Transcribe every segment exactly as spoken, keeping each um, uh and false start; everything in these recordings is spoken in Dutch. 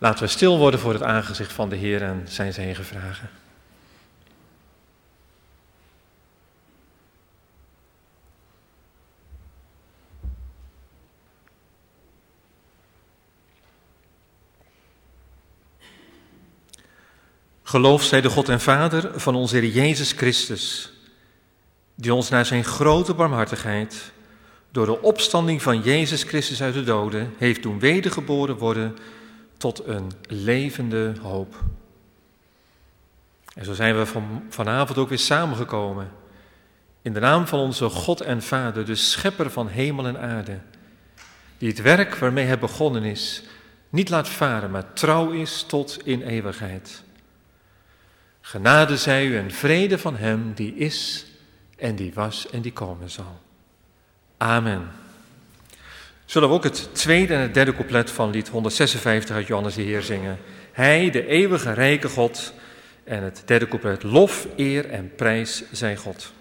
Laten we stil worden voor het aangezicht van de Heer en zijn zegen vragen. Geloof zij de God en Vader van onze Heer Jezus Christus, die ons naar zijn grote barmhartigheid door de opstanding van Jezus Christus uit de doden heeft doen wedergeboren worden tot een levende hoop. En zo zijn we van, vanavond ook weer samengekomen in de naam van onze God en Vader, de schepper van hemel en aarde, die het werk waarmee hij begonnen is niet laat varen, maar trouw is tot in eeuwigheid. Genade zij u en vrede van hem die is en die was en die komen zal. Amen. Zullen we ook het tweede en het derde couplet van lied honderdzesenvijftig uit Johannes de Heer zingen. Hij, de eeuwige rijke God, en het derde couplet, lof, eer en prijs zij God.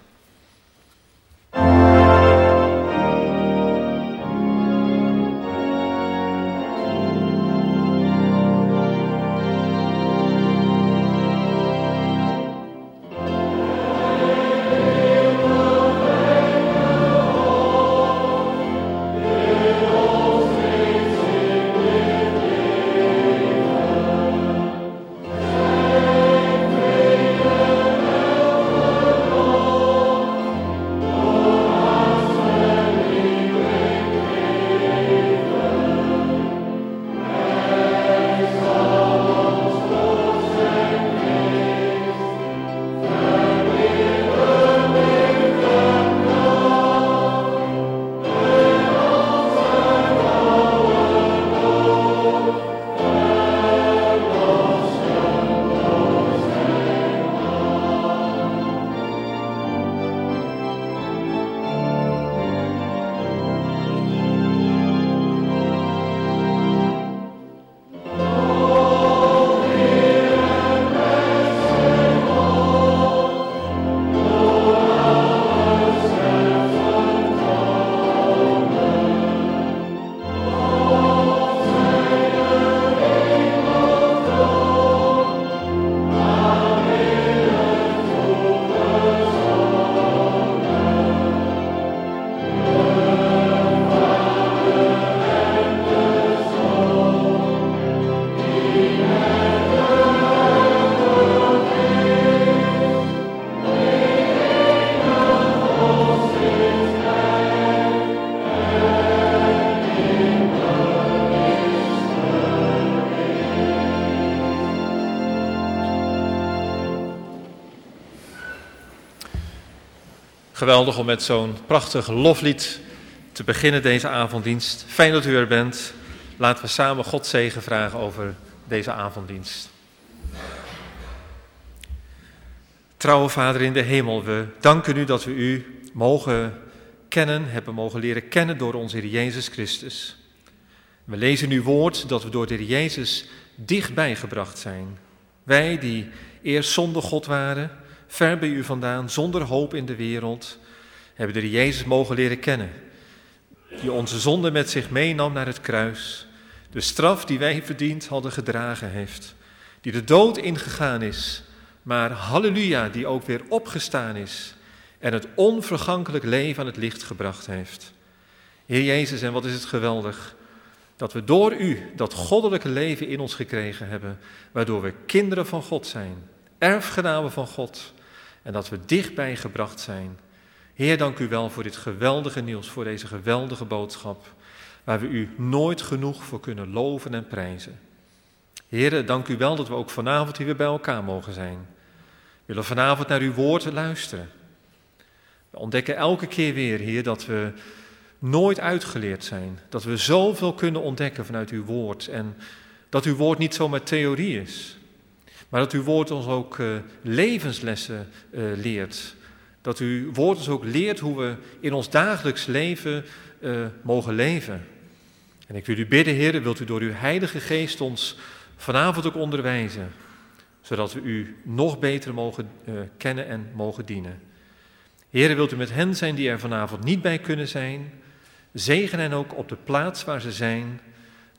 Geweldig om met zo'n prachtig loflied te beginnen deze avonddienst. Fijn dat u er bent. Laten we samen God zegen vragen over deze avonddienst. Trouwe Vader in de hemel, we danken u dat we u mogen kennen, hebben mogen leren kennen door onze Heer Jezus Christus. We lezen uw woord dat we door de Heer Jezus dichtbij gebracht zijn. Wij die eerst zonder God waren, ver bij u vandaan, zonder hoop in de wereld, hebben de Heer Jezus mogen leren kennen. Die onze zonde met zich meenam naar het kruis. De straf die wij verdiend hadden gedragen heeft. Die de dood ingegaan is, maar halleluja, die ook weer opgestaan is. En het onvergankelijk leven aan het licht gebracht heeft. Heer Jezus, en wat is het geweldig dat we door u dat goddelijke leven in ons gekregen hebben, waardoor we kinderen van God zijn, erfgenamen van God, en dat we dichtbij gebracht zijn. Heer, dank u wel voor dit geweldige nieuws, voor deze geweldige boodschap, waar we u nooit genoeg voor kunnen loven en prijzen. Heer, dank u wel dat we ook vanavond hier weer bij elkaar mogen zijn. We willen vanavond naar uw woord luisteren. We ontdekken elke keer weer, Heer, dat we nooit uitgeleerd zijn. Dat we zoveel kunnen ontdekken vanuit uw woord. En dat uw woord niet zomaar theorie is. Maar dat uw woord ons ook uh, levenslessen uh, leert. Dat uw woord ons ook leert hoe we in ons dagelijks leven uh, mogen leven. En ik wil u bidden, Heer, wilt u door uw Heilige Geest ons vanavond ook onderwijzen. Zodat we u nog beter mogen uh, kennen en mogen dienen. Heer, wilt u met hen zijn die er vanavond niet bij kunnen zijn. Zegen hen ook op de plaats waar ze zijn.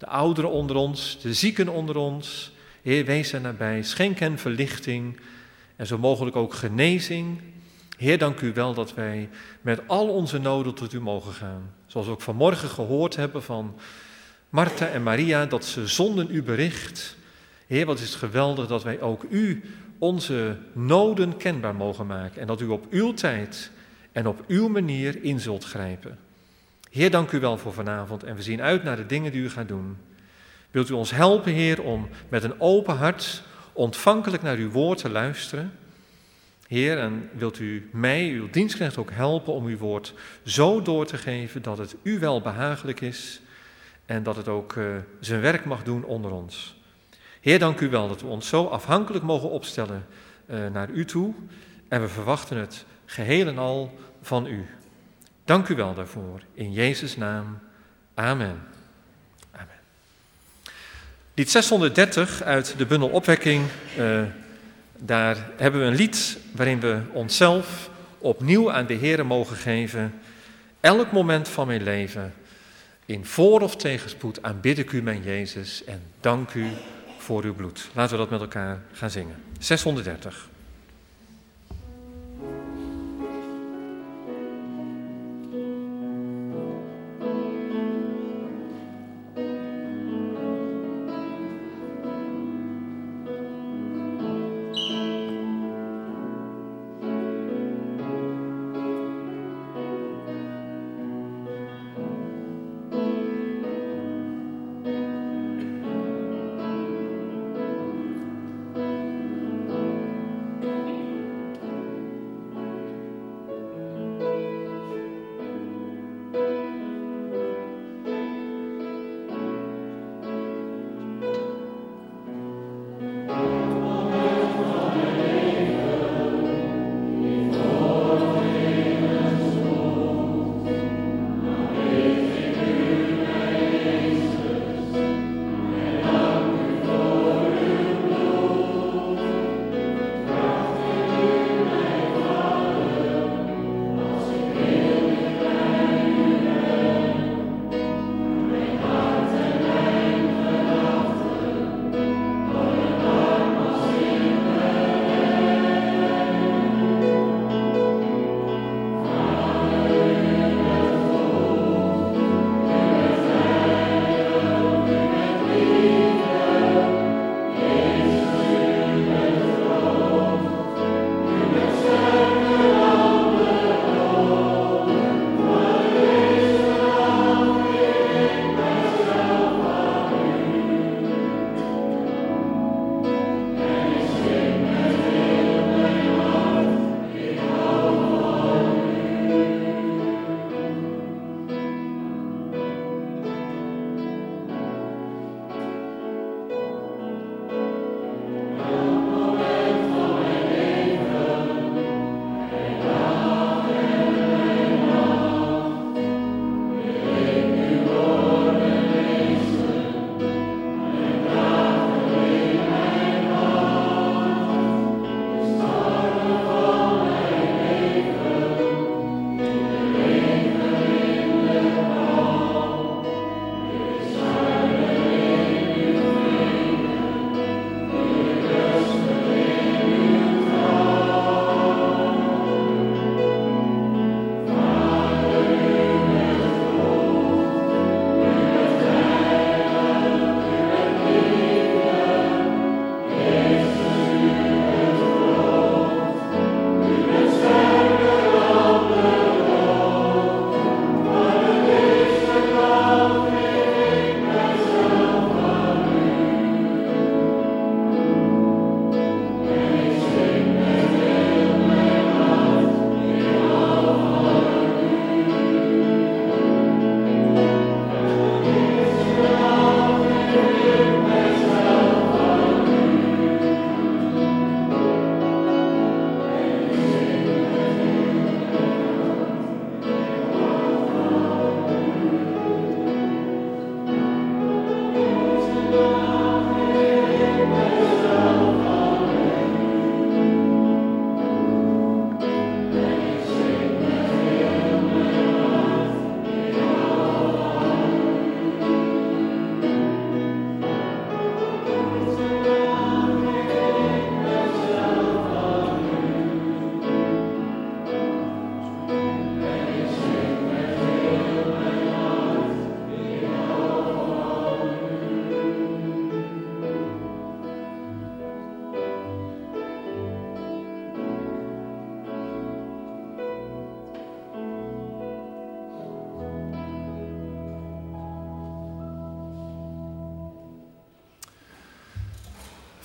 de ouderen onder ons, de zieken onder ons. Heer, wees er nabij, schenk hen verlichting en zo mogelijk ook genezing. Heer, dank u wel dat wij met al onze noden tot u mogen gaan. Zoals we ook vanmorgen gehoord hebben van Martha en Maria, dat ze zonden u bericht. Heer, wat is het geweldig dat wij ook u onze noden kenbaar mogen maken. En dat u op uw tijd en op uw manier in zult grijpen. Heer, dank u wel voor vanavond en we zien uit naar de dingen die u gaat doen. Wilt u ons helpen, Heer, om met een open hart ontvankelijk naar uw woord te luisteren. Heer, en wilt u mij, uw dienstknecht, ook helpen om uw woord zo door te geven dat het u wel behagelijk is en dat het ook uh, zijn werk mag doen onder ons. Heer, dank u wel dat we ons zo afhankelijk mogen opstellen uh, naar u toe en we verwachten het geheel en al van u. Dank u wel daarvoor. In Jezus' naam. Amen. Amen. Lied zeshonderddertig uit de bundel Opwekking. Uh, daar hebben we een lied waarin we onszelf opnieuw aan de Heere mogen geven. Elk moment van mijn leven, in voor- of tegenspoed, aanbid ik u, mijn Jezus, en dank u voor uw bloed. Laten we dat met elkaar gaan zingen. zeshonderddertig.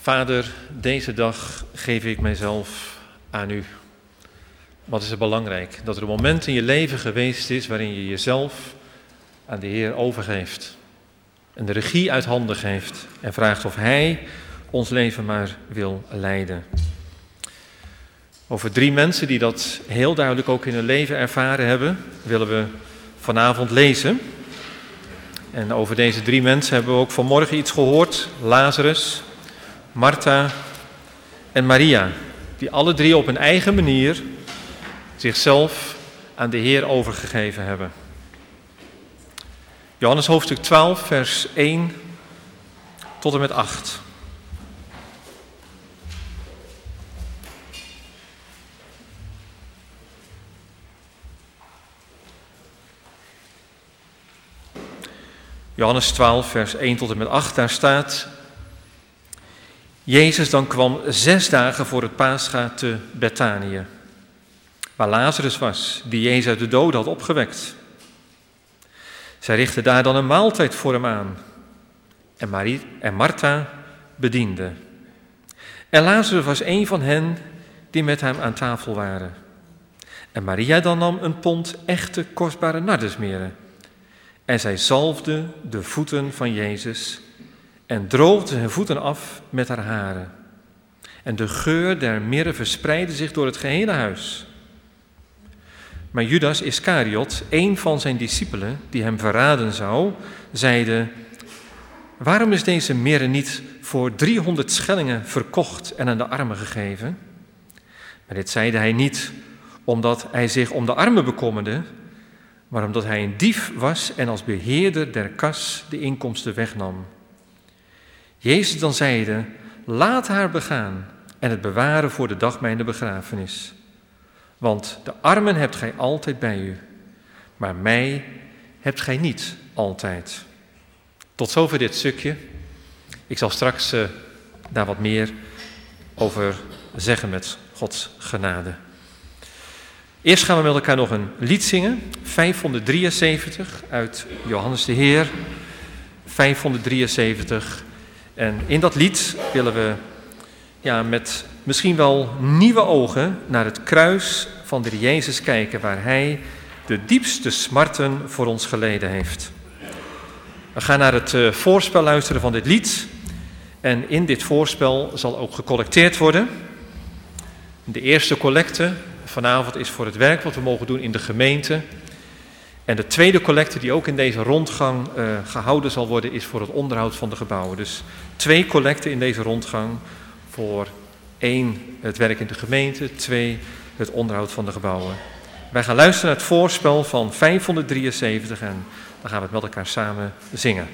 Vader, deze dag geef ik mijzelf aan u. Wat is er belangrijk? Dat er een moment in je leven geweest is waarin je jezelf aan de Heer overgeeft. En de regie uit handen geeft en vraagt of Hij ons leven maar wil leiden. Over drie mensen die dat heel duidelijk ook in hun leven ervaren hebben, willen we vanavond lezen. En over deze drie mensen hebben we ook vanmorgen iets gehoord. Lazarus, Martha en Maria, die alle drie op een eigen manier zichzelf aan de Heer overgegeven hebben. Johannes hoofdstuk twaalf, vers één tot en met acht. Johannes twaalf, vers één tot en met acht, daar staat: Jezus dan kwam zes dagen voor het Pascha te Bethanië, waar Lazarus was, die Jezus uit de doden had opgewekt. Zij richtte daar dan een maaltijd voor hem aan. En, Marie, en Martha bediende. En Lazarus was een van hen die met hem aan tafel waren. En Maria dan nam een pond echte kostbare nardusmeren. En zij zalfde de voeten van Jezus en droogde zijn voeten af met haar haren. En de geur der mirre verspreidde zich door het gehele huis. Maar Judas Iskariot, een van zijn discipelen die hem verraden zou, zeide: waarom is deze mirre niet voor driehonderd schellingen verkocht en aan de armen gegeven? Maar dit zeide hij niet omdat hij zich om de armen bekommerde, maar omdat hij een dief was en als beheerder der kas de inkomsten wegnam. Jezus dan zeide: laat haar begaan en het bewaren voor de dag mijner begrafenis. Want de armen hebt gij altijd bij u, maar mij hebt gij niet altijd. Tot zover dit stukje. Ik zal straks uh, daar wat meer over zeggen met Gods genade. Eerst gaan we met elkaar nog een lied zingen. vijfhonderddrieënzeventig uit Johannes de Heer. vijfhonderddrieënzeventig. En in dat lied willen we ja, met misschien wel nieuwe ogen naar het kruis van de Jezus kijken, waar Hij de diepste smarten voor ons geleden heeft. We gaan naar het uh, voorspel luisteren van dit lied. En in dit voorspel zal ook gecollecteerd worden. De eerste collecte vanavond is voor het werk wat we mogen doen in de gemeente. En de tweede collecte die ook in deze rondgang uh, gehouden zal worden, is voor het onderhoud van de gebouwen. Dus twee collecten in deze rondgang. Voor één, het werk in de gemeente. Twee, het onderhoud van de gebouwen. Wij gaan luisteren naar het voorspel van vijfhonderddrieënzeventig en dan gaan we het met elkaar samen zingen.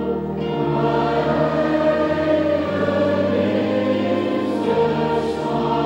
Oh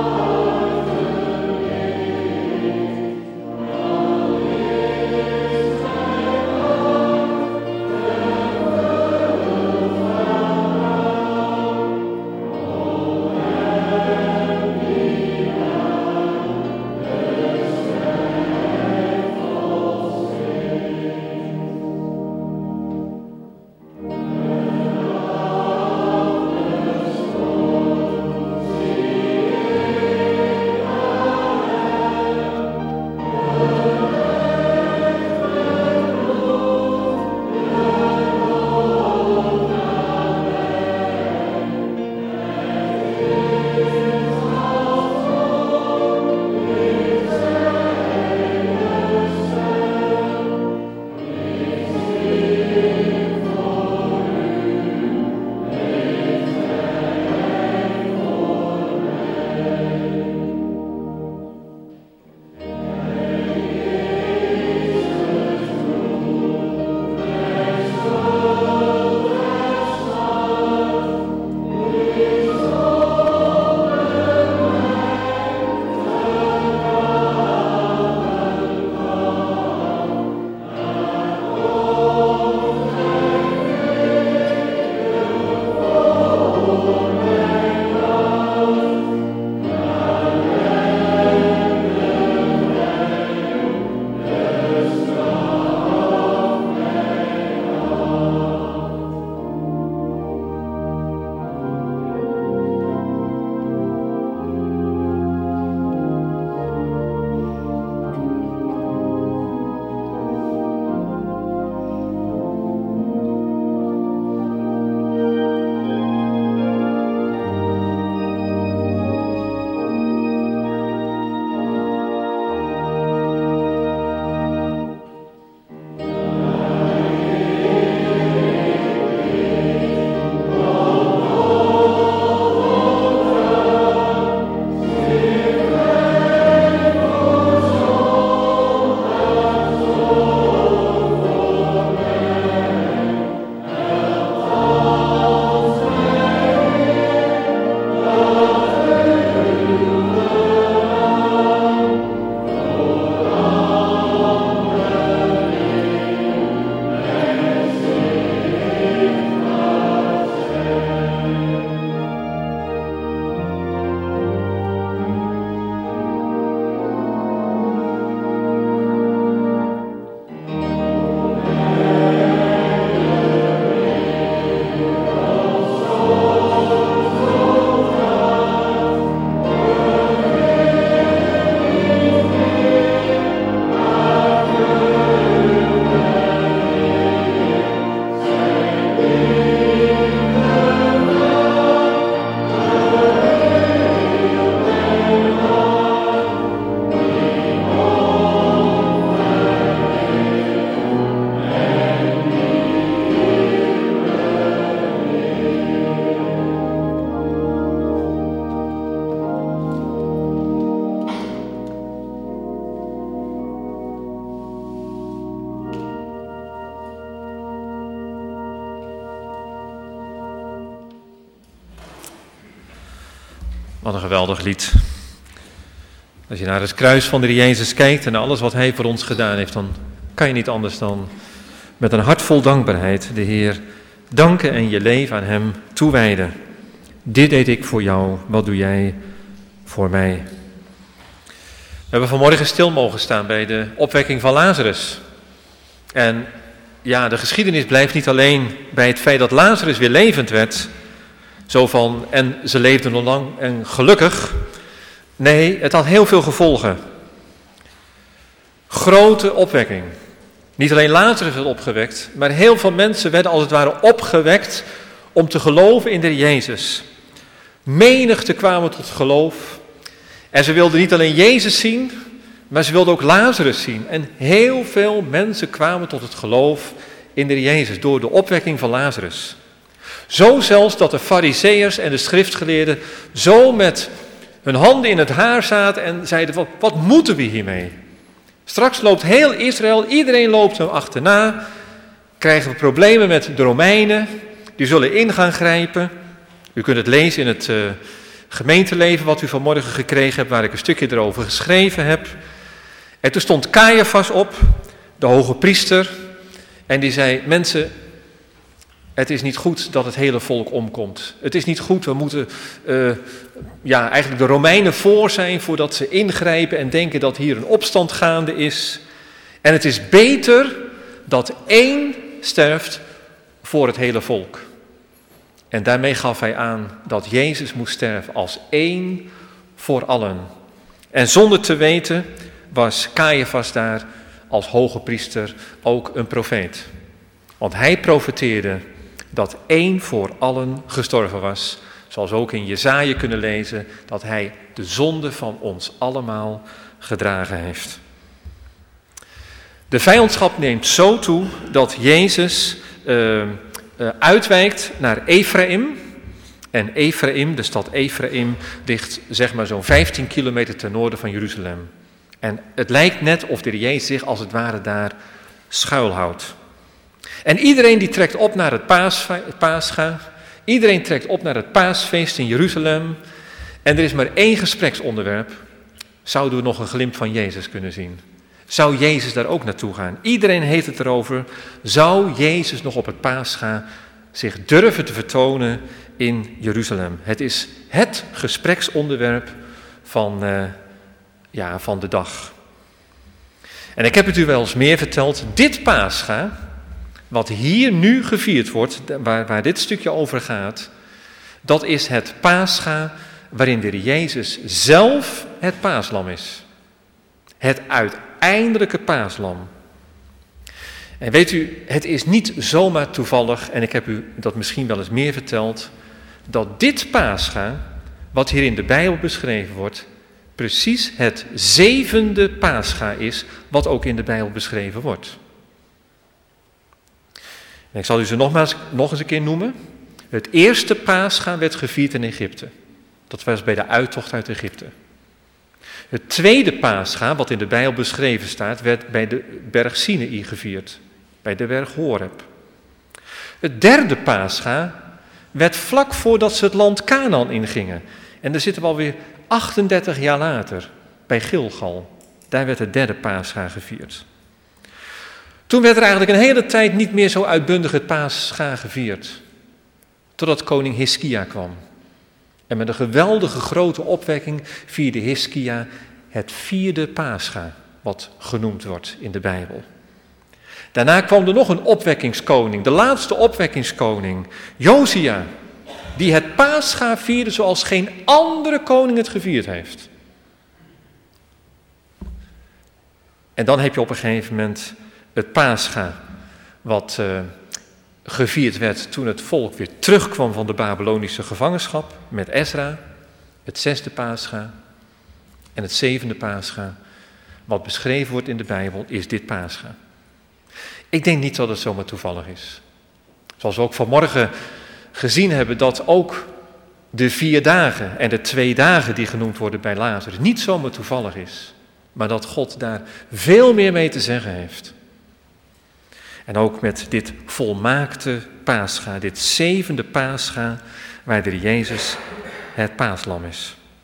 Wat een geweldig lied. Als je naar het kruis van de Heer Jezus kijkt en naar alles wat Hij voor ons gedaan heeft, dan kan je niet anders dan met een hart vol dankbaarheid de Heer danken en je leven aan Hem toewijden. Dit deed ik voor jou, wat doe jij voor mij? We hebben vanmorgen stil mogen staan bij de opwekking van Lazarus. En ja, de geschiedenis blijft niet alleen bij het feit dat Lazarus weer levend werd, zo van, en ze leefden nog lang en gelukkig. Nee, het had heel veel gevolgen. Grote opwekking. Niet alleen Lazarus werd opgewekt, maar heel veel mensen werden als het ware opgewekt om te geloven in de Heer Jezus. Menigte kwamen tot geloof. En ze wilden niet alleen Jezus zien, maar ze wilden ook Lazarus zien. En heel veel mensen kwamen tot het geloof in de Heer Jezus door de opwekking van Lazarus. Zo zelfs dat de Farizeeërs en de schriftgeleerden zo met hun handen in het haar zaten en zeiden, wat, wat moeten we hiermee? Straks loopt heel Israël, iedereen loopt hem achterna. Krijgen we problemen met de Romeinen, die zullen in gaan grijpen. U kunt het lezen in het uh, gemeenteleven wat u vanmorgen gekregen hebt, waar ik een stukje erover geschreven heb. En toen stond Caiaphas op, de hoge priester, en die zei, mensen, het is niet goed dat het hele volk omkomt. Het is niet goed, we moeten uh, ja, eigenlijk de Romeinen voor zijn voordat ze ingrijpen en denken dat hier een opstand gaande is. En het is beter dat één sterft voor het hele volk. En daarmee gaf hij aan dat Jezus moest sterven als één voor allen. En zonder te weten was Caiaphas daar als hoge priester ook een profeet. Want hij profeteerde dat één voor allen gestorven was. Zoals we ook in Jesaja kunnen lezen, dat hij de zonde van ons allemaal gedragen heeft. De vijandschap neemt zo toe dat Jezus uh, uh, uitwijkt naar Ephraim. En Ephraim, de stad Ephraim, ligt zeg maar zo'n vijftien kilometer ten noorden van Jeruzalem. En het lijkt net of de Heer Jezus zich als het ware daar schuilhoudt. En iedereen die trekt op naar het Pascha, iedereen trekt op naar het paasfeest in Jeruzalem. En er is maar één gespreksonderwerp. Zouden we nog een glimp van Jezus kunnen zien? Zou Jezus daar ook naartoe gaan? Iedereen heeft het erover. Zou Jezus nog op het Pascha zich durven te vertonen in Jeruzalem? Het is het gespreksonderwerp van, uh, ja, van de dag. En ik heb het u wel eens meer verteld. Dit Pascha, wat hier nu gevierd wordt, waar, waar dit stukje over gaat, dat is het Pascha waarin de Heer Jezus zelf het paaslam is. Het uiteindelijke paaslam. En weet u, het is niet zomaar toevallig, en ik heb u dat misschien wel eens meer verteld, dat dit Pascha, wat hier in de Bijbel beschreven wordt, precies het zevende Pascha is, wat ook in de Bijbel beschreven wordt. En ik zal u ze nogmaals nog eens een keer noemen. Het eerste Pascha werd gevierd in Egypte. Dat was bij de uittocht uit Egypte. Het tweede Pascha, wat in de Bijbel beschreven staat, werd bij de berg Sinaï gevierd. Bij de berg Horeb. Het derde Pascha werd vlak voordat ze het land Kanaan ingingen. En daar zitten we alweer achtendertig jaar later, bij Gilgal. Daar werd het derde Pascha gevierd. Toen werd er eigenlijk een hele tijd niet meer zo uitbundig het Pascha gevierd. Totdat koning Hiskia kwam. En met een geweldige grote opwekking vierde Hiskia het vierde Pascha, wat genoemd wordt in de Bijbel. Daarna kwam er nog een opwekkingskoning, de laatste opwekkingskoning, Josia, die het Pascha vierde zoals geen andere koning het gevierd heeft. En dan heb je op een gegeven moment het Pascha, wat uh, gevierd werd toen het volk weer terugkwam van de Babylonische gevangenschap met Ezra. Het zesde Pascha en het zevende Pascha, wat beschreven wordt in de Bijbel, is dit Pascha. Ik denk niet dat het zomaar toevallig is. Zoals we ook vanmorgen gezien hebben dat ook de vier dagen en de twee dagen die genoemd worden bij Lazarus niet zomaar toevallig is. Maar dat God daar veel meer mee te zeggen heeft. En ook met dit volmaakte Pascha, dit zevende Pascha, waar de Jezus het paaslam is.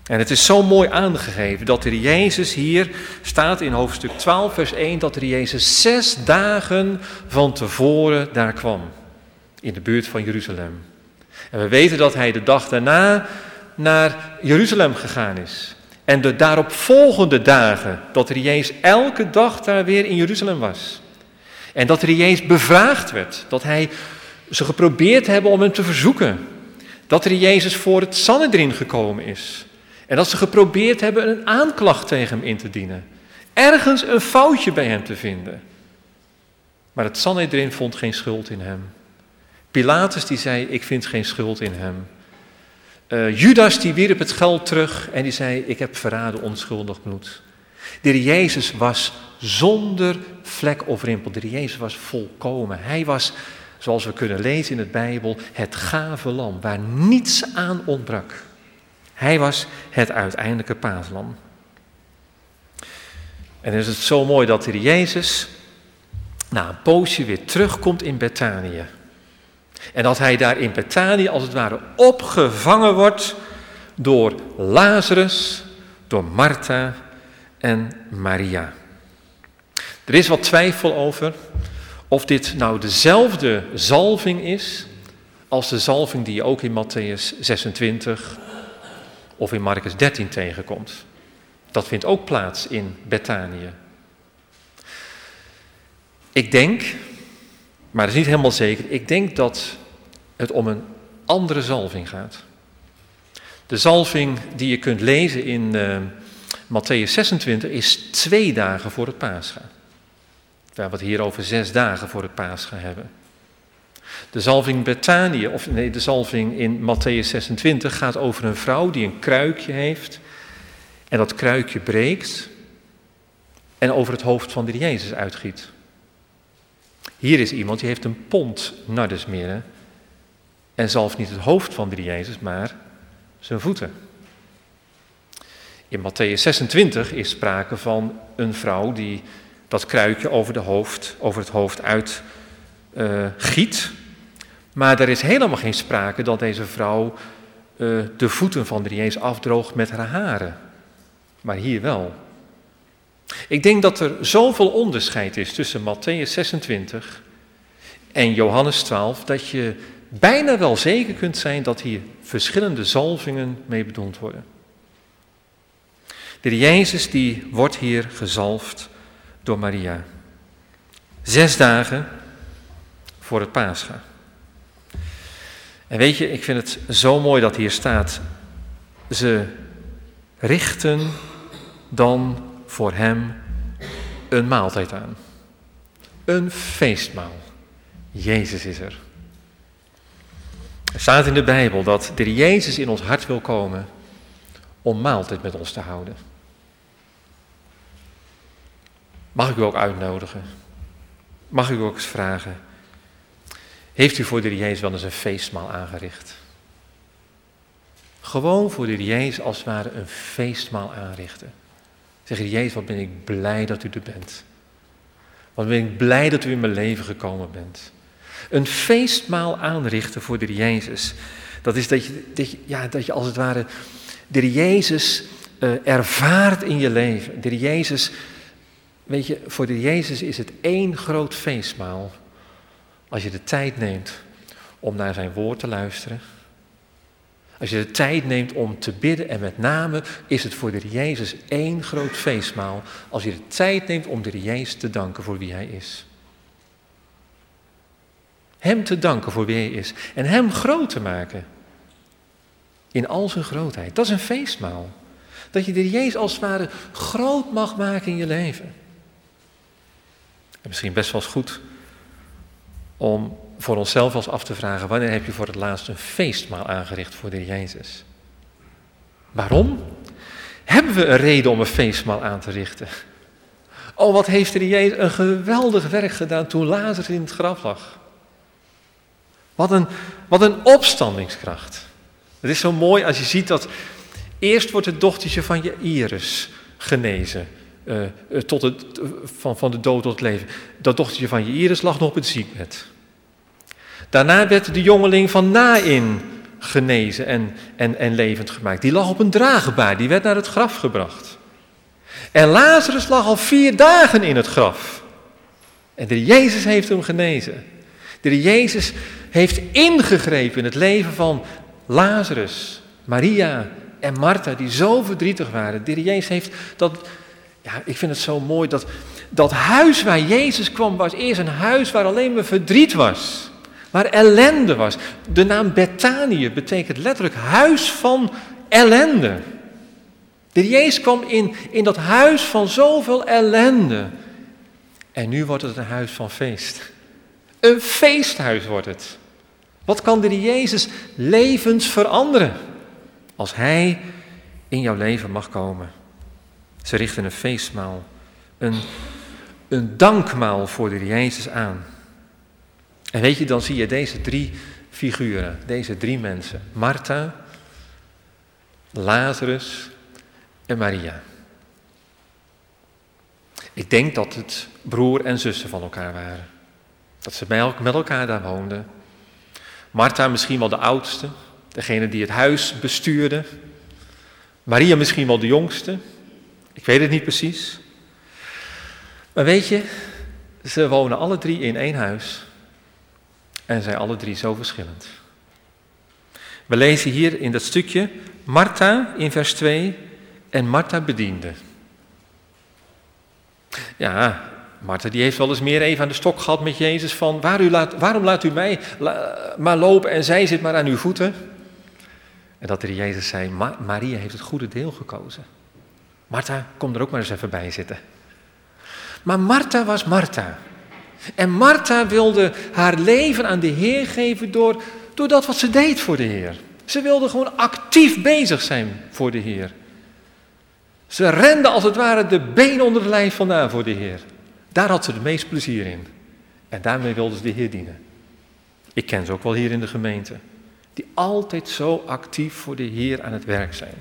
En het is zo mooi aangegeven dat de Heer Jezus hier staat in hoofdstuk twaalf, vers één, dat de Heer Jezus zes dagen van tevoren daar kwam, in de buurt van Jeruzalem. En we weten dat hij de dag daarna naar Jeruzalem gegaan is. En de daaropvolgende dagen, dat de Heer Jezus elke dag daar weer in Jeruzalem was. En dat de Heer Jezus bevraagd werd, dat hij ze geprobeerd hebben om hem te verzoeken. Dat de Heer Jezus voor het Sanhedrin gekomen is. En dat ze geprobeerd hebben een aanklacht tegen hem in te dienen. Ergens een foutje bij hem te vinden. Maar het Sanhedrin vond geen schuld in hem. Pilatus die zei, ik vind geen schuld in hem. Uh, Judas die wierp het geld terug en die zei, ik heb verraden onschuldig bloed. De Heer Jezus was zonder vlek of rimpel. De Heer Jezus was volkomen. Hij was, zoals we kunnen lezen in het Bijbel, het gave lam waar niets aan ontbrak. Hij was het uiteindelijke paaslam. En dan is het zo mooi dat de Heer Jezus na een poosje weer terugkomt in Betanië. En dat hij daar in Betanië als het ware opgevangen wordt door Lazarus, door Martha en Maria. Er is wat twijfel over of dit nou dezelfde zalving is als de zalving die je ook in Mattheüs zesentwintig of in Marcus dertien tegenkomt. Dat vindt ook plaats in Betanië. Ik denk, maar dat is niet helemaal zeker, ik denk dat het om een andere zalving gaat. De zalving die je kunt lezen in uh, Mattheüs zesentwintig is twee dagen voor het Pascha. Waar we het hier over zes dagen voor het Pascha hebben. De zalving Betanië, of nee, de zalving in Mattheüs zesentwintig gaat over een vrouw die een kruikje heeft. En dat kruikje breekt en over het hoofd van de Heer Jezus uitgiet. Hier is iemand die heeft een pond nardusmirre en zalft niet het hoofd van de Heer Jezus, maar zijn voeten. In Mattheüs zesentwintig is sprake van een vrouw die dat kruikje over, de hoofd, over het hoofd uit uh, giet. Maar er is helemaal geen sprake dat deze vrouw uh, de voeten van de Heer Jezus afdroogt met haar haren. Maar hier wel. Ik denk dat er zoveel onderscheid is tussen Mattheüs zesentwintig en Johannes twaalf, dat je bijna wel zeker kunt zijn dat hier verschillende zalvingen mee bedoeld worden. De Heer Jezus die wordt hier gezalfd door Maria. Zes dagen voor het Pascha. En weet je, ik vind het zo mooi dat hier staat, ze richten dan voor hem een maaltijd aan. Een feestmaal. Jezus is er. Er staat in de Bijbel dat de Heer Jezus in ons hart wil komen om maaltijd met ons te houden. Mag ik u ook uitnodigen? Mag ik u ook eens vragen? Heeft u voor de Heer Jezus wel eens een feestmaal aangericht? Gewoon voor de Heer Jezus als het ware een feestmaal aanrichten. Zeg, Heer Jezus, wat ben ik blij dat u er bent. Wat ben ik blij dat u in mijn leven gekomen bent. Een feestmaal aanrichten voor de Heer Jezus. Dat is dat je, dat je, ja, dat je als het ware de Heer Jezus uh, ervaart in je leven. De Heer Jezus, weet je, voor de Heer Jezus is het één groot feestmaal. Als je de tijd neemt om naar zijn woord te luisteren. Als je de tijd neemt om te bidden en met name is het voor de Heer Jezus één groot feestmaal. Als je de tijd neemt om de Heer Jezus te danken voor wie hij is. Hem te danken voor wie hij is. En hem groot te maken. In al zijn grootheid. Dat is een feestmaal. Dat je de Heer Jezus als het ware groot mag maken in je leven. En misschien best wel eens goed om voor onszelf als af te vragen, wanneer heb je voor het laatst een feestmaal aangericht voor de Heer Jezus? Waarom? Hebben we een reden om een feestmaal aan te richten? Oh, wat heeft de Heer Jezus een geweldig werk gedaan toen Lazarus in het graf lag. Wat een, wat een opstandingskracht. Het is zo mooi als je ziet dat eerst wordt het dochtertje van Jaïrus genezen. Uh, tot het, van, van de dood tot het leven. Dat dochtertje van Jaïrus lag nog op het ziekbed. Daarna werd de jongeling van Naïn genezen en, en, en levend gemaakt. Die lag op een draagbaar, die werd naar het graf gebracht. En Lazarus lag al vier dagen in het graf. En de Jezus heeft hem genezen. De Jezus heeft ingegrepen in het leven van Lazarus, Maria en Martha, die zo verdrietig waren. De Jezus heeft dat, ja, ik vind het zo mooi, dat, dat huis waar Jezus kwam was eerst een huis waar alleen maar verdriet was. Waar ellende was. De naam Bethanië betekent letterlijk huis van ellende. De Jezus kwam in, in dat huis van zoveel ellende. En nu wordt het een huis van feest. Een feesthuis wordt het. Wat kan de Jezus levens veranderen? Als Hij in jouw leven mag komen. Ze richten een feestmaal. Een, een dankmaal voor de Jezus aan. En weet je, dan zie je deze drie figuren. Deze drie mensen. Martha, Lazarus en Maria. Ik denk dat het broer en zussen van elkaar waren. Dat ze met elkaar daar woonden. Martha misschien wel de oudste, degene die het huis bestuurde. Maria misschien wel de jongste. Ik weet het niet precies. Maar weet je, ze wonen alle drie in één huis. En zijn alle drie zo verschillend. We lezen hier in dat stukje Martha in vers twee en Martha bediende. Ja, Martha die heeft wel eens meer even aan de stok gehad met Jezus van waar u laat, waarom laat u mij la, maar lopen en zij zit maar aan uw voeten. En dat de Jezus zei, Ma- Maria heeft het goede deel gekozen. Martha, kom er ook maar eens even bij zitten. Maar Martha was Martha. En Martha wilde haar leven aan de Heer geven door, door dat wat ze deed voor de Heer. Ze wilde gewoon actief bezig zijn voor de Heer. Ze rende als het ware de benen onder de lijf vandaan voor de Heer. Daar had ze het meest plezier in. En daarmee wilde ze de Heer dienen. Ik ken ze ook wel hier in de gemeente. Die altijd zo actief voor de Heer aan het werk zijn.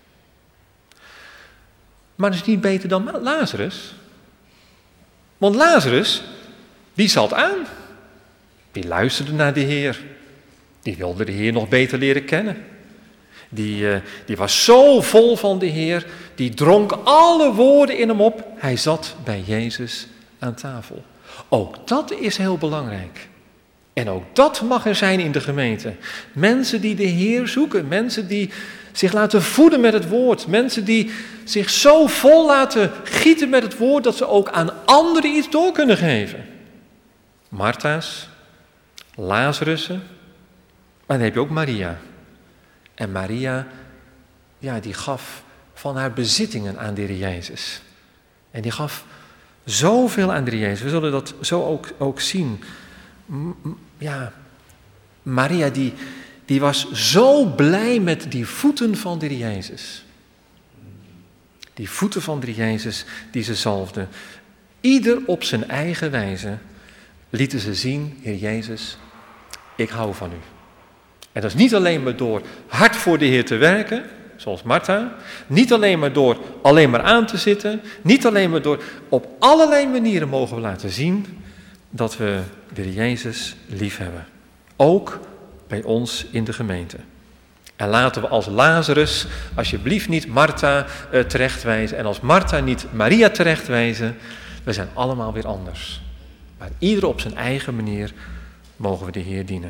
Maar dat is niet beter dan Lazarus. Want Lazarus, die zat aan. Die luisterde naar de Heer. Die wilde de Heer nog beter leren kennen. Die, uh, die was zo vol van de Heer. Die dronk alle woorden in hem op. Hij zat bij Jezus aan tafel. Ook dat is heel belangrijk. En ook dat mag er zijn in de gemeente. Mensen die de Heer zoeken. Mensen die zich laten voeden met het woord. Mensen die zich zo vol laten gieten met het woord dat ze ook aan anderen iets door kunnen geven. Martha's, Lazarussen, maar dan heb je ook Maria. En Maria, ja, die gaf van haar bezittingen aan de Heer Jezus. En die gaf zoveel aan de Heer Jezus. We zullen dat zo ook, ook zien. M- ja, Maria die, die was zo blij met die voeten van de Heer Jezus. Die voeten van de Heer Jezus die ze zalfde. Ieder op zijn eigen wijze lieten ze zien, Heer Jezus, ik hou van u. En dat is niet alleen maar door hard voor de Heer te werken, zoals Martha. Niet alleen maar door alleen maar aan te zitten. Niet alleen maar door, op allerlei manieren mogen we laten zien dat we de Heer Jezus lief hebben. Ook bij ons in de gemeente. En laten we als Lazarus alsjeblieft niet Martha uh, terechtwijzen. En als Martha niet Maria terechtwijzen. We zijn allemaal weer anders. Maar ieder op zijn eigen manier mogen we de Heer dienen.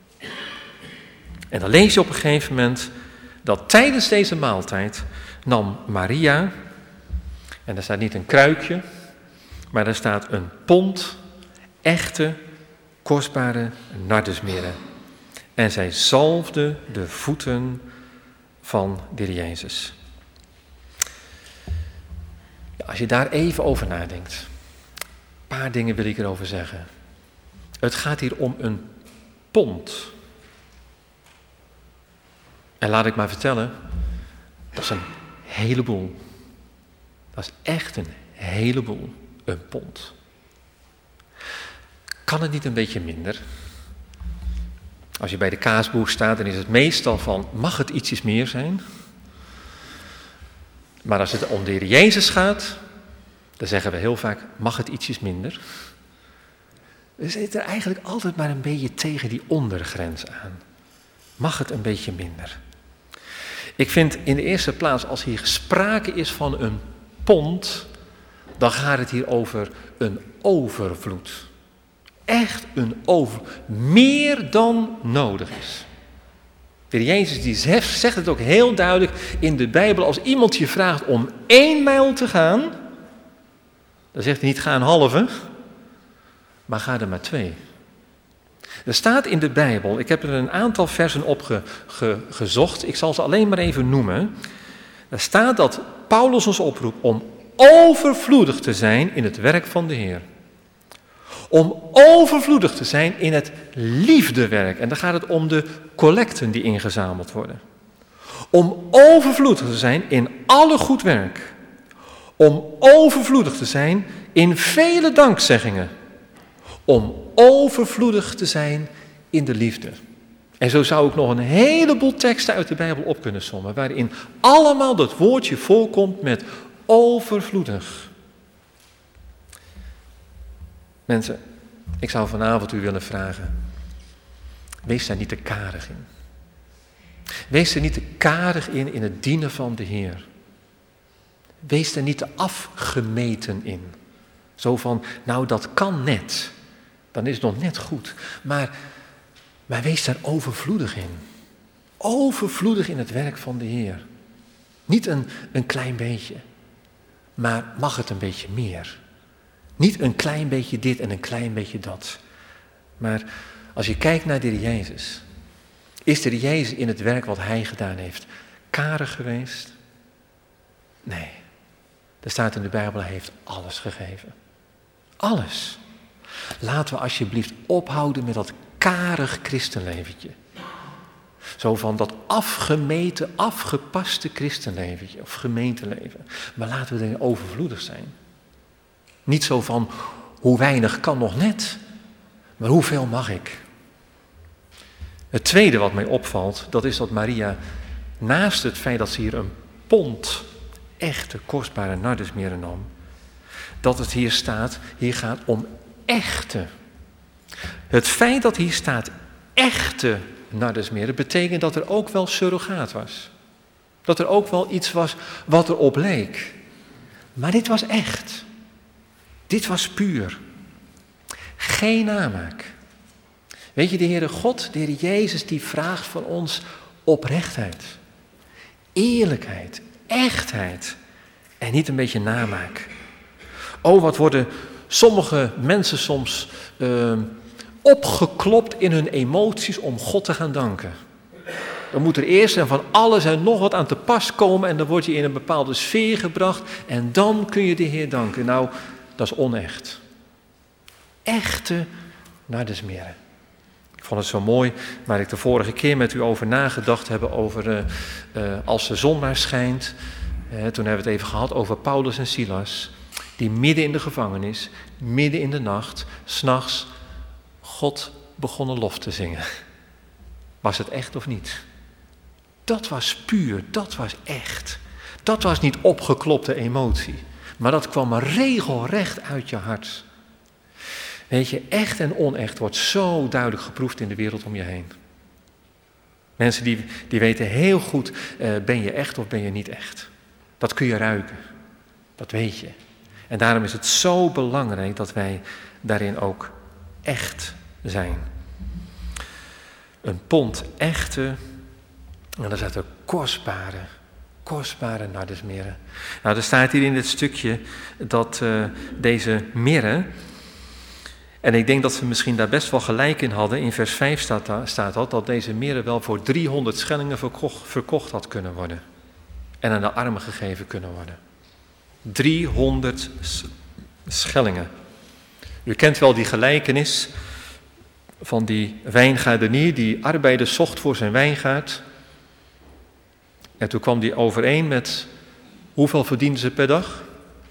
En dan lees je op een gegeven moment dat tijdens deze maaltijd nam Maria, en daar staat niet een kruikje, maar daar staat een pond echte, kostbare nardusmirre. En zij zalfde de voeten van de Heer Jezus. Ja, als je daar even over nadenkt, een paar dingen wil ik erover zeggen. Het gaat hier om een pond. En laat ik maar vertellen, dat is een heleboel. Dat is echt een heleboel, een pond. Kan het niet een beetje minder? Als je bij de kaasboer staat, dan is het meestal van, mag het ietsjes meer zijn? Maar als het om de Heer Jezus gaat, dan zeggen we heel vaak, mag het ietsjes minder? We zitten er eigenlijk altijd maar een beetje tegen die ondergrens aan. Mag het een beetje minder? Ik vind in de eerste plaats, als hier sprake is van een pond, dan gaat het hier over een overvloed. Echt een overvloed. Meer dan nodig is. De Heer Jezus die zegt, zegt het ook heel duidelijk in de Bijbel. Als iemand je vraagt om één mijl te gaan, dan zegt hij niet ga een halve, maar ga er maar twee. Er staat in de Bijbel, ik heb er een aantal versen op ge, gezocht, ik zal ze alleen maar even noemen. Er staat dat Paulus ons oproept om overvloedig te zijn in het werk van de Heer. Om overvloedig te zijn in het liefdewerk. En dan gaat het om de collecten die ingezameld worden. Om overvloedig te zijn in alle goed werk. Om overvloedig te zijn in vele dankzeggingen. Om overvloedig te zijn in de liefde. En zo zou ik nog een heleboel teksten uit de Bijbel op kunnen sommen, waarin allemaal dat woordje voorkomt met overvloedig. Mensen, ik zou vanavond u willen vragen, wees daar niet te karig in. Wees er niet te karig in, in het dienen van de Heer. Wees er niet te afgemeten in. Zo van, nou dat kan net. Dan is het nog net goed. Maar, maar wees daar overvloedig in. Overvloedig in het werk van de Heer. Niet een, een klein beetje. Maar mag het een beetje meer. Niet een klein beetje dit en een klein beetje dat. Maar als je kijkt naar de Heer Jezus. Is de Heer Jezus in het werk wat Hij gedaan heeft karig geweest? Nee. Er staat in de Bijbel, Hij heeft alles gegeven. Alles. Laten we alsjeblieft ophouden met dat karig christenleventje. Zo van dat afgemeten, afgepaste christenleventje of gemeenteleven. Maar laten we erin overvloedig zijn. Niet zo van, hoe weinig kan nog net, maar hoeveel mag ik? Het tweede wat mij opvalt, dat is dat Maria, naast het feit dat ze hier een pond echte, kostbare nardusmeren nam, dat het hier staat, hier gaat om echte. Het feit dat hier staat echte nardusmeren betekent dat er ook wel surrogaat was. Dat er ook wel iets was wat erop leek. Maar dit was echt. Dit was puur. Geen namaak. Weet je, de Heere God, de Heer Jezus, die vraagt van ons oprechtheid. Eerlijkheid, echtheid en niet een beetje namaak. Oh, wat worden sommige mensen soms uh, opgeklopt in hun emoties om God te gaan danken. Dan moet er eerst en van alles en nog wat aan te pas komen en dan word je in een bepaalde sfeer gebracht en dan kun je de Heer danken. Nou, dat is onecht. Echte nardusmeren. Ik vond het zo mooi, waar ik de vorige keer met u over nagedacht heb, over uh, uh, als de zon maar schijnt. Uh, toen hebben we het even gehad over Paulus en Silas, die midden in de gevangenis, midden in de nacht, 's nachts, God begonnen lof te zingen. Was het echt of niet? Dat was puur, dat was echt. Dat was niet opgeklopte emotie, maar dat kwam regelrecht uit je hart. Weet je, echt en onecht wordt zo duidelijk geproefd in de wereld om je heen. Mensen die, die weten heel goed, uh, ben je echt of ben je niet echt. Dat kun je ruiken, dat weet je. En daarom is het zo belangrijk dat wij daarin ook echt zijn. Een pond echte, en daar zaten kostbare, kostbare nardusmeren. Nou, er staat hier in dit stukje dat uh, deze mirre, en ik denk dat ze misschien daar best wel gelijk in hadden, in vers vijf staat, staat dat, dat deze mirre wel voor driehonderd schellingen verkocht, verkocht had kunnen worden. En aan de armen gegeven kunnen worden. driehonderd schellingen. U kent wel die gelijkenis van die wijngaardenier die arbeider zocht voor zijn wijngaard. En toen kwam die overeen met, hoeveel verdienden ze per dag?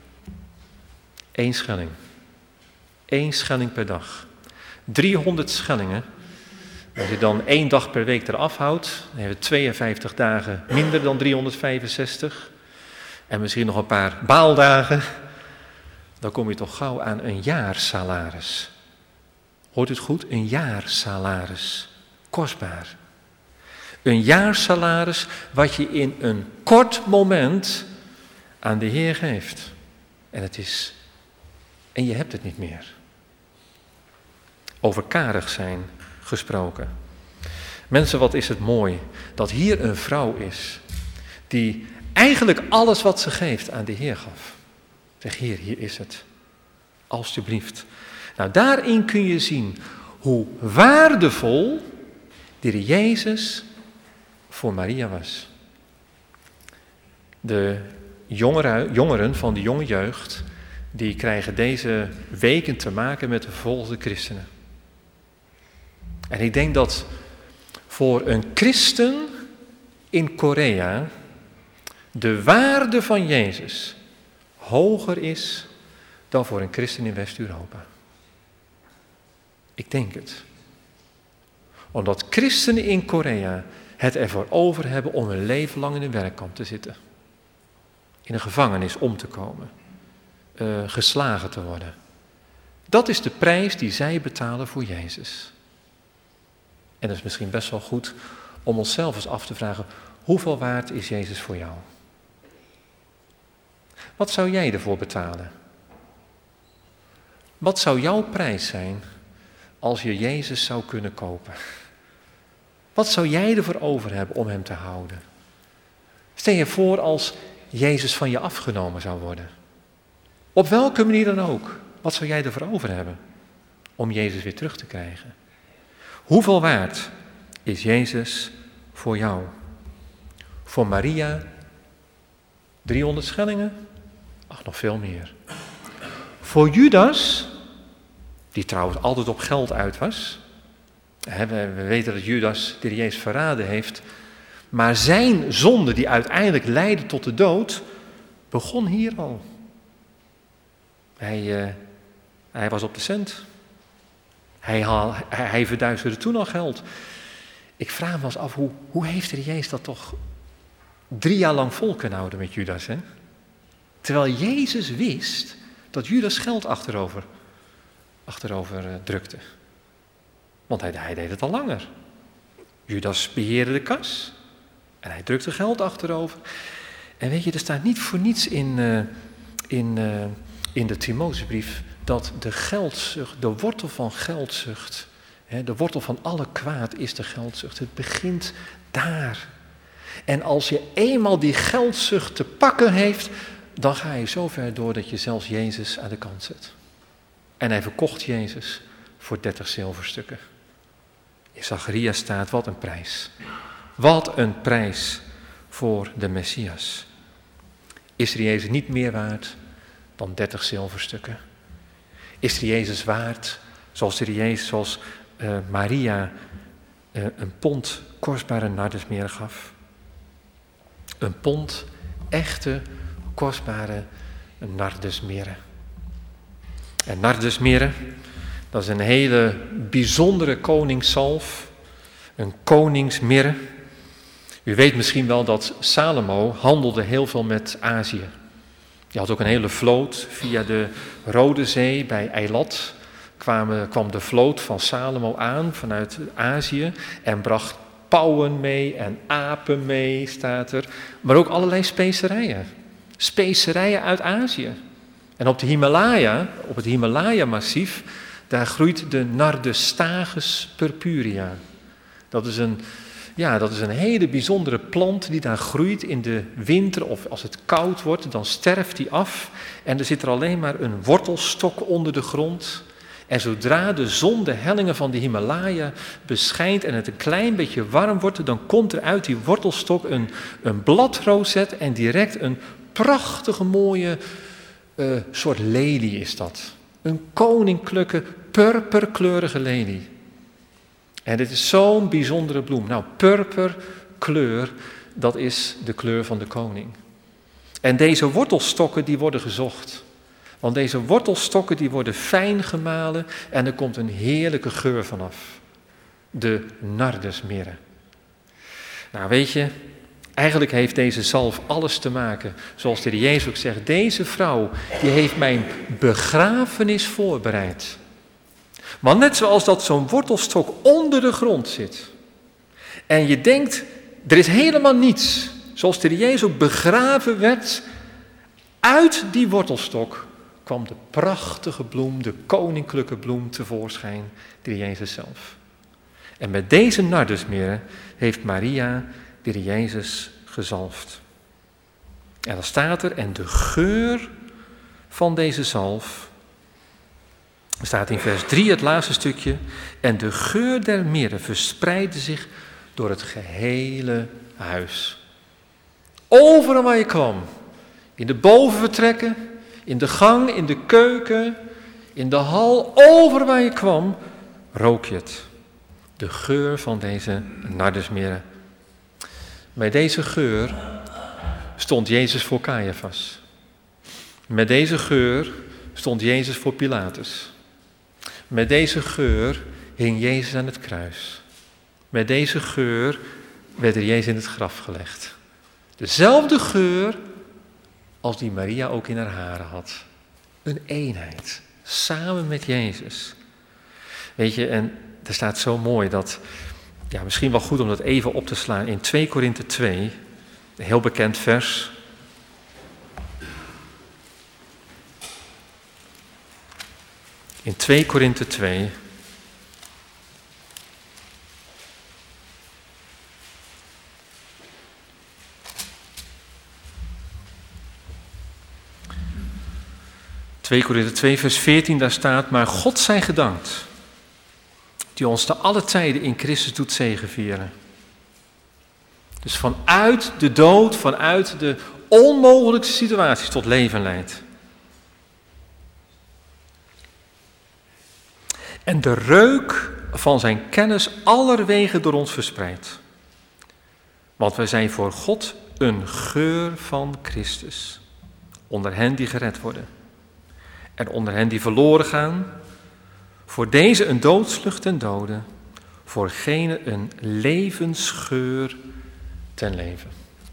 Eén schelling. Eén schelling per dag. driehonderd schellingen. Als je dan één dag per week eraf houdt, dan hebben we tweeënvijftig dagen minder dan driehonderdvijfenzestig. En misschien nog een paar baaldagen. Dan kom je toch gauw aan een jaarsalaris. Hoort u het goed? Een jaarsalaris. Kostbaar. Een jaarsalaris wat je in een kort moment aan de Heer geeft. En het is, en je hebt het niet meer. Over karig zijn gesproken. Mensen, wat is het mooi dat hier een vrouw is die eigenlijk alles wat ze geeft aan de Heer gaf. Zeg, Heer, hier is het. Alsjeblieft. Nou, daarin kun je zien hoe waardevol de Heer Jezus voor Maria was. De jongeren, jongeren van de jonge jeugd, die krijgen deze weken te maken met de vervolgde christenen. En ik denk dat voor een christen in Korea de waarde van Jezus hoger is dan voor een christen in West-Europa. Ik denk het. Omdat christenen in Korea het ervoor over hebben om een leven lang in een werkkamp te zitten. In een gevangenis om te komen. Uh, geslagen te worden. Dat is de prijs die zij betalen voor Jezus. En het is misschien best wel goed om onszelf eens af te vragen, hoeveel waard is Jezus voor jou? Wat zou jij ervoor betalen? Wat zou jouw prijs zijn als je Jezus zou kunnen kopen? Wat zou jij ervoor over hebben om hem te houden? Stel je voor als Jezus van je afgenomen zou worden. Op welke manier dan ook. Wat zou jij ervoor over hebben om Jezus weer terug te krijgen? Hoeveel waard is Jezus voor jou? Voor Maria driehonderd schellingen? Ach, nog veel meer. Voor Judas, die trouwens altijd op geld uit was. We weten dat Judas de Jezus verraden heeft. Maar zijn zonde die uiteindelijk leidde tot de dood, begon hier al. Hij, uh, hij was op de cent. Hij, haal, hij, hij verduisterde toen al geld. Ik vraag me wel eens af, hoe, hoe heeft de Jezus dat toch drie jaar lang vol kunnen houden met Judas, hè? Terwijl Jezus wist dat Judas geld achterover, achterover uh, drukte. Want hij, hij deed het al langer. Judas beheerde de kas. En hij drukte geld achterover. En weet je, er staat niet voor niets in, uh, in, uh, in de Timotheusbrief dat de geldzucht, de wortel van geldzucht, hè, de wortel van alle kwaad is de geldzucht. Het begint daar. En als je eenmaal die geldzucht te pakken heeft, dan ga je zo ver door dat je zelfs Jezus aan de kant zet. En hij verkocht Jezus voor dertig zilverstukken. In Zacharia staat, wat een prijs. Wat een prijs voor de Messias. Is er Jezus niet meer waard dan dertig zilverstukken? Is er Jezus waard, zoals, er Jezus, zoals uh, Maria uh, een pond kostbare nardusmirre gaf? Een pond echte kostbare nardusmirre. En nardusmirre, dat is een hele bijzondere koningszalf, een koningsmirre. U weet misschien wel dat Salomo handelde heel veel met Azië. Je had ook een hele vloot via de Rode Zee bij Eilat. Kwam, kwam de vloot van Salomo aan vanuit Azië en bracht pauwen mee en apen mee, staat er. Maar ook allerlei specerijen. Specerijen uit Azië. En op de Himalaya, op het Himalaya-massief, daar groeit de Nardus purpurea. Dat is een, ja, dat is een hele bijzondere plant die daar groeit in de winter of als het koud wordt, dan sterft die af. En er zit er alleen maar een wortelstok onder de grond. En zodra de zon de hellingen van de Himalaya beschijnt en het een klein beetje warm wordt, dan komt er uit die wortelstok een, een bladrozet en direct een prachtige mooie uh, soort lelie is dat. Een koninklijke purperkleurige lelie. En dit is zo'n bijzondere bloem. Nou, purperkleur, dat is de kleur van de koning. En deze wortelstokken die worden gezocht. Want deze wortelstokken die worden fijn gemalen en er komt een heerlijke geur vanaf. De nardusmirre. Nou weet je, eigenlijk heeft deze zalf alles te maken. Zoals de Heer Jezus ook zegt, deze vrouw die heeft mijn begrafenis voorbereid. Maar net zoals dat zo'n wortelstok onder de grond zit. En je denkt, er is helemaal niets. Zoals de Heer Jezus ook begraven werd, uit die wortelstok kwam de prachtige bloem, de koninklijke bloem tevoorschijn, de Heer Jezus zelf. En met deze nardusmirre heeft Maria de Heer Jezus gezalfd. En dan staat er, en de geur van deze zalf, er staat in vers drie het laatste stukje, en de geur der mirre verspreidde zich door het gehele huis. Overal waar je kwam, in de bovenvertrekken, in de gang, in de keuken, in de hal, overal waar je kwam, rook je het. De geur van deze nardusmirre. Met deze geur stond Jezus voor Caiaphas. Met deze geur stond Jezus voor Pilatus. Met deze geur hing Jezus aan het kruis. Met deze geur werd er Jezus in het graf gelegd. Dezelfde geur als die Maria ook in haar haren had. Een eenheid, samen met Jezus. Weet je, en er staat zo mooi dat, ja, misschien wel goed om dat even op te slaan, in twee Korinthe twee, een heel bekend vers. In twee Korinthe twee. twee Korinthe twee vers veertien, daar staat, maar God zij gedankt, die ons te alle tijden in Christus doet zegevieren. Dus vanuit de dood, vanuit de onmogelijkste situaties tot leven leidt. En de reuk van zijn kennis allerwege door ons verspreidt. Want wij zijn voor God een geur van Christus, onder hen die gered worden. En onder hen die verloren gaan, voor deze een doodsvlucht ten dode, voor gene een levensgeur ten leven.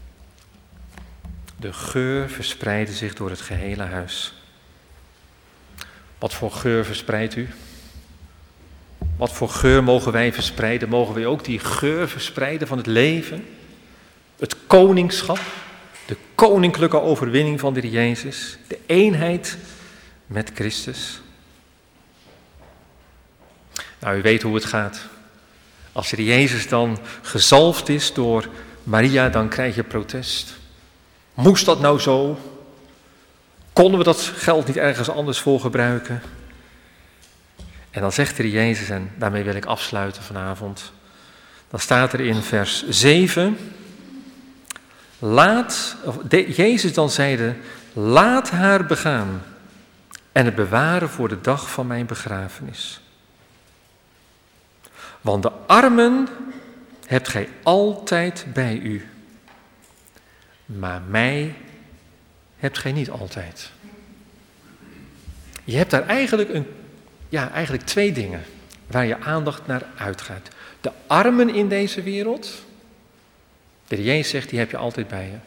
De geur verspreidde zich door het gehele huis. Wat voor geur verspreidt u? Wat voor geur mogen wij verspreiden? Mogen wij ook die geur verspreiden van het leven? Het koningschap, de koninklijke overwinning van de Heer Jezus, de eenheid met Christus. Nou, u weet hoe het gaat. Als de Heer Jezus dan gezalfd is door Maria, dan krijg je protest. Moest dat nou zo? Konden we dat geld niet ergens anders voor gebruiken? En dan zegt de Heer Jezus, en daarmee wil ik afsluiten vanavond. Dan staat er in vers zeven. Laat, of de, Jezus dan zeide, laat haar begaan en het bewaren voor de dag van mijn begrafenis. Want de armen hebt gij altijd bij u, maar mij hebt gij niet altijd. Je hebt daar eigenlijk, een, ja, eigenlijk twee dingen waar je aandacht naar uitgaat. De armen in deze wereld, de Heer Jezus zegt, die heb je altijd bij je.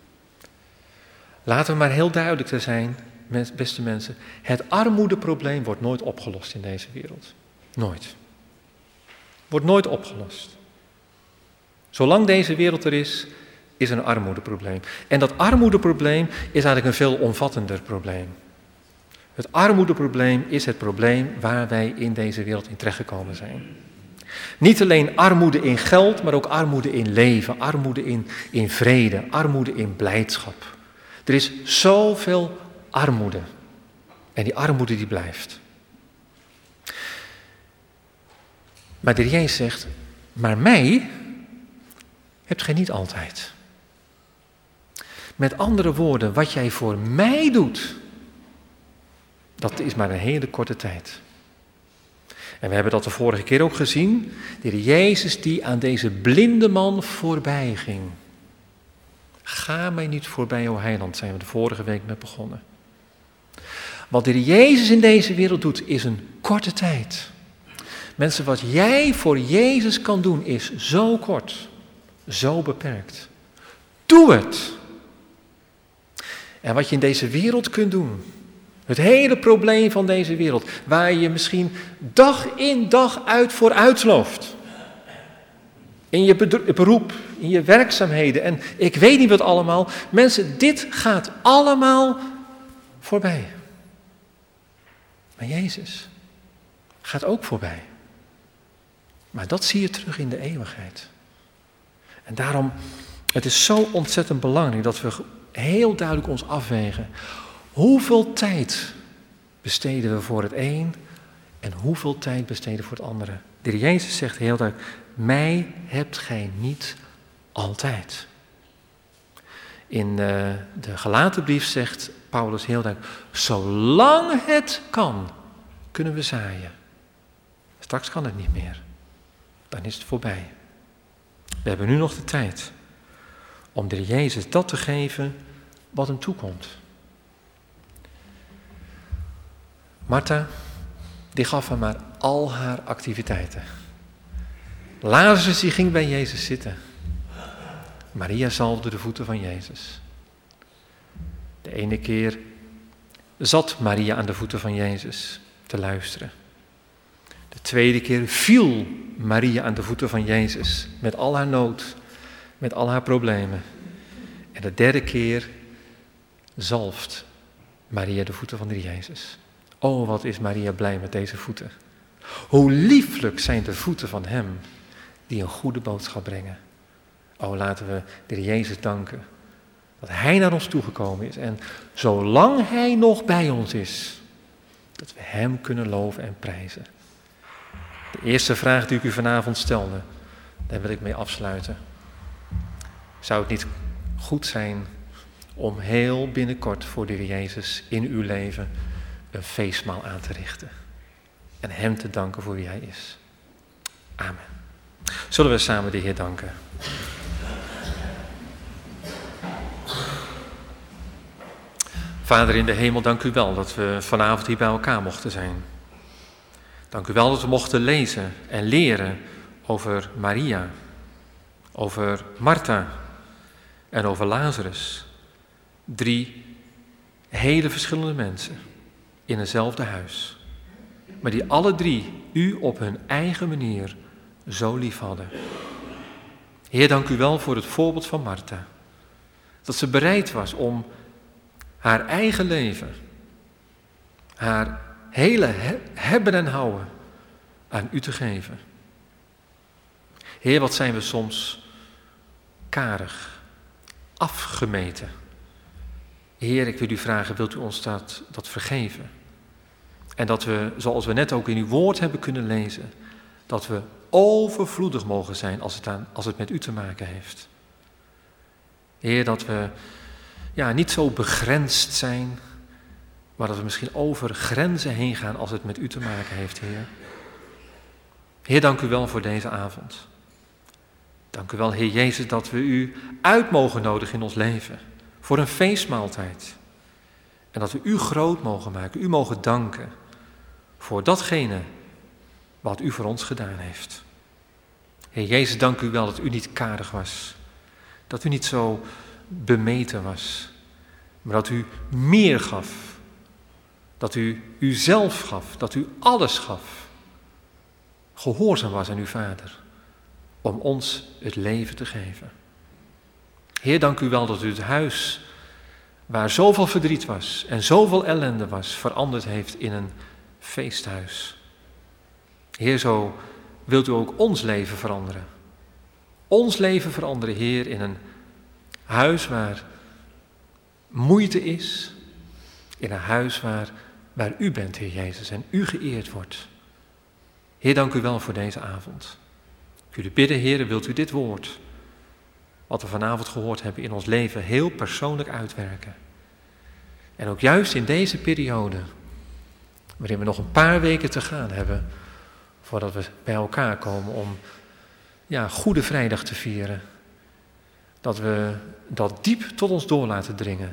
Laten we maar heel duidelijk te zijn, beste mensen. Het armoedeprobleem wordt nooit opgelost in deze wereld. Nooit. Wordt nooit opgelost. Zolang deze wereld er is, is er een armoedeprobleem. En dat armoedeprobleem is eigenlijk een veel omvattender probleem. Het armoedeprobleem is het probleem waar wij in deze wereld in terechtgekomen zijn. Niet alleen armoede in geld, maar ook armoede in leven, armoede in, in vrede, armoede in blijdschap. Er is zoveel armoede. En die armoede die blijft. Maar de Heer Jezus zegt, maar mij hebt gij niet altijd. Met andere woorden, wat jij voor mij doet, dat is maar een hele korte tijd. En we hebben dat de vorige keer ook gezien. De Heer Jezus die aan deze blinde man voorbij ging. Ga mij niet voorbij, o heiland, zijn we de vorige week mee begonnen. Wat de Heer Jezus in deze wereld doet, is een korte tijd. Mensen, wat jij voor Jezus kan doen, is zo kort, zo beperkt. Doe het. En wat je in deze wereld kunt doen, het hele probleem van deze wereld, waar je misschien dag in dag uit voor uitlooft. in je beroep, in je werkzaamheden en ik weet niet wat allemaal. Mensen, dit gaat allemaal voorbij. Maar Jezus gaat ook voorbij. Maar dat zie je terug in de eeuwigheid. En daarom, het is zo ontzettend belangrijk dat we heel duidelijk ons afwegen. Hoeveel tijd besteden we voor het een en hoeveel tijd besteden we voor het andere? De Heer Jezus zegt heel duidelijk, mij hebt gij niet altijd. In uh, de Galatenbrief zegt Paulus heel duidelijk, zolang het kan, kunnen we zaaien. Straks kan het niet meer. Dan is het voorbij. We hebben nu nog de tijd om de Heer Jezus dat te geven wat hem toekomt. Martha, die gaf hem maar al haar activiteiten. Lazarus die ging bij Jezus zitten. Maria zalfde de voeten van Jezus. De ene keer zat Maria aan de voeten van Jezus te luisteren. De tweede keer viel Maria aan de voeten van Jezus met al haar nood, met al haar problemen. En de derde keer zalft Maria de voeten van de Jezus. Oh, wat is Maria blij met deze voeten. Hoe lieflijk zijn de voeten van hem die een goede boodschap brengen. Oh, laten we de Jezus danken dat hij naar ons toegekomen is. En zolang hij nog bij ons is, dat we hem kunnen loven en prijzen. De eerste vraag die ik u vanavond stelde, daar wil ik mee afsluiten. Zou het niet goed zijn om heel binnenkort voor de Heer Jezus in uw leven een feestmaal aan te richten en hem te danken voor wie hij is? Amen. Zullen we samen de Heer danken? Vader in de hemel, dank u wel dat we vanavond hier bij elkaar mochten zijn. Dank u wel dat we mochten lezen en leren over Maria, over Martha en over Lazarus. Drie hele verschillende mensen in eenzelfde huis, maar die alle drie u op hun eigen manier zo lief hadden. Heer, dank u wel voor het voorbeeld van Martha. Dat ze bereid was om haar eigen leven, haar hele he- hebben en houden aan u te geven. Heer, wat zijn we soms karig, afgemeten. Heer, ik wil u vragen, wilt u ons dat, dat vergeven? En dat we, zoals we net ook in uw woord hebben kunnen lezen, dat we overvloedig mogen zijn als het, aan, als het met u te maken heeft. Heer, dat we ja, niet zo begrensd zijn, maar dat we misschien over grenzen heen gaan als het met u te maken heeft, Heer. Heer, dank u wel voor deze avond. Dank u wel, Heer Jezus, dat we u uit mogen nodigen in ons leven. Voor een feestmaaltijd. En dat we u groot mogen maken, u mogen danken voor datgene wat u voor ons gedaan heeft. Heer Jezus, dank u wel dat u niet karig was. Dat u niet zo bemeten was. Maar dat u meer gaf. Dat u uzelf gaf. Dat u alles gaf. Gehoorzaam was aan uw Vader. Om ons het leven te geven. Heer, dank u wel dat u het huis waar zoveel verdriet was en zoveel ellende was, veranderd heeft in een feesthuis. Heer, zo wilt u ook ons leven veranderen. Ons leven veranderen, Heer, in een huis waar moeite is. In een huis waar, waar u bent, Heer Jezus, en u geëerd wordt. Heer, dank u wel voor deze avond. Ik wil u bidden, Heer, wilt u dit woord, wat we vanavond gehoord hebben, in ons leven heel persoonlijk uitwerken. En ook juist in deze periode, waarin we nog een paar weken te gaan hebben, voordat we bij elkaar komen om ja, Goede Vrijdag te vieren, dat we dat diep tot ons door laten dringen.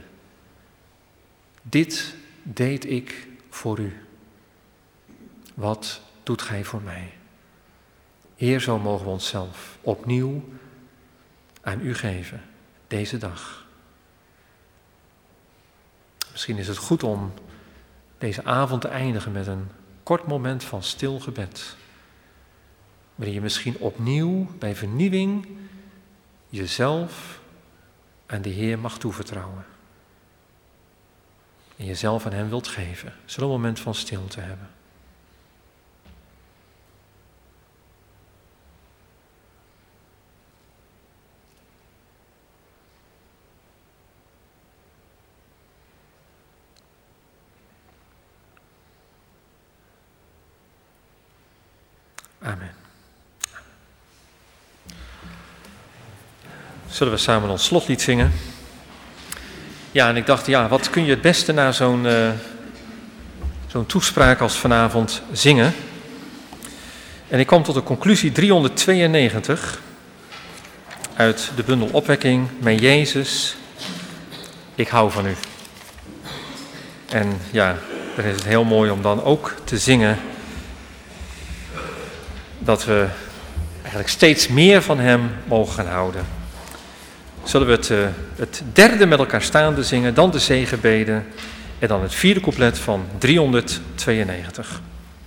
Dit deed ik voor u. Wat doet gij voor mij? Heer, zo mogen we onszelf opnieuw aan u geven, deze dag. Misschien is het goed om deze avond te eindigen met een kort moment van stil gebed. waarin je misschien opnieuw bij vernieuwing jezelf aan de Heer mag toevertrouwen. En jezelf aan hem wilt geven. Zullen we een moment van stilte hebben? Amen. Zullen we samen ons slotlied zingen? Ja, en ik dacht, ja, wat kun je het beste na zo'n uh, zo'n toespraak als vanavond zingen? En ik kwam tot de conclusie driehonderdtweeënnegentig uit de bundel Opwekking. Mijn Jezus, ik hou van u. En ja, dan is het heel mooi om dan ook te zingen dat we eigenlijk steeds meer van hem mogen gaan houden. Zullen we het, uh, het derde met elkaar staande zingen, dan de zegenbeden en dan het vierde couplet van driehonderdtweeënnegentig.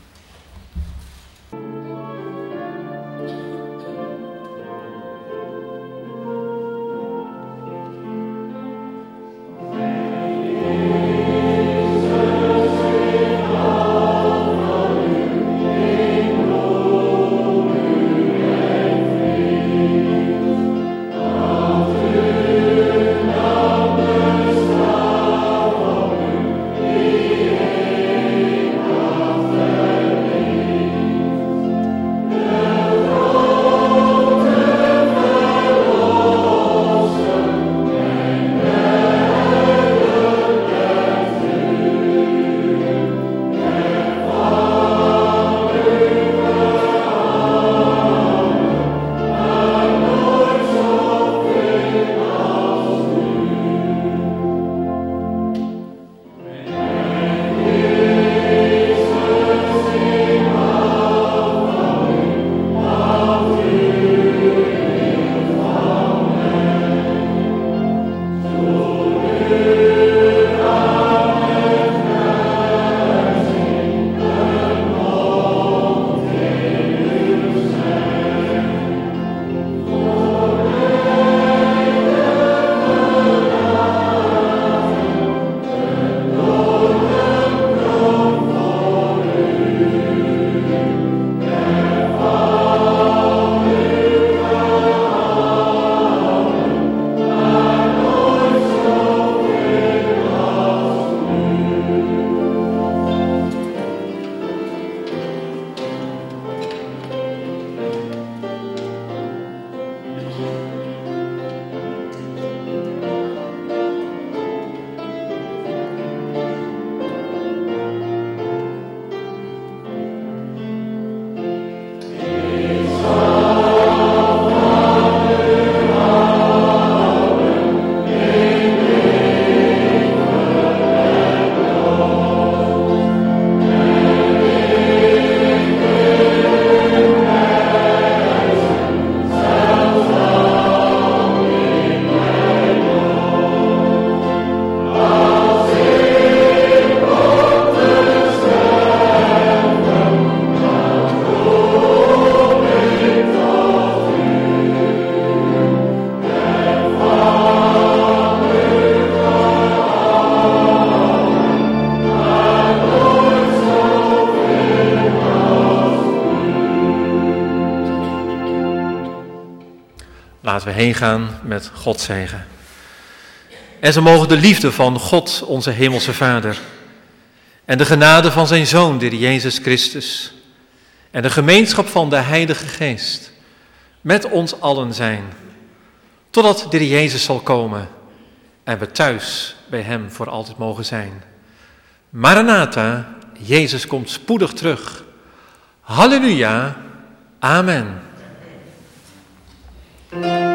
Laten we heen gaan met Gods zegen. En zo mogen de liefde van God, onze hemelse Vader, en de genade van zijn Zoon, de Heer Jezus Christus, en de gemeenschap van de Heilige Geest met ons allen zijn, totdat de Heer Jezus zal komen en we thuis bij hem voor altijd mogen zijn. Maranatha, Jezus komt spoedig terug. Halleluja, amen.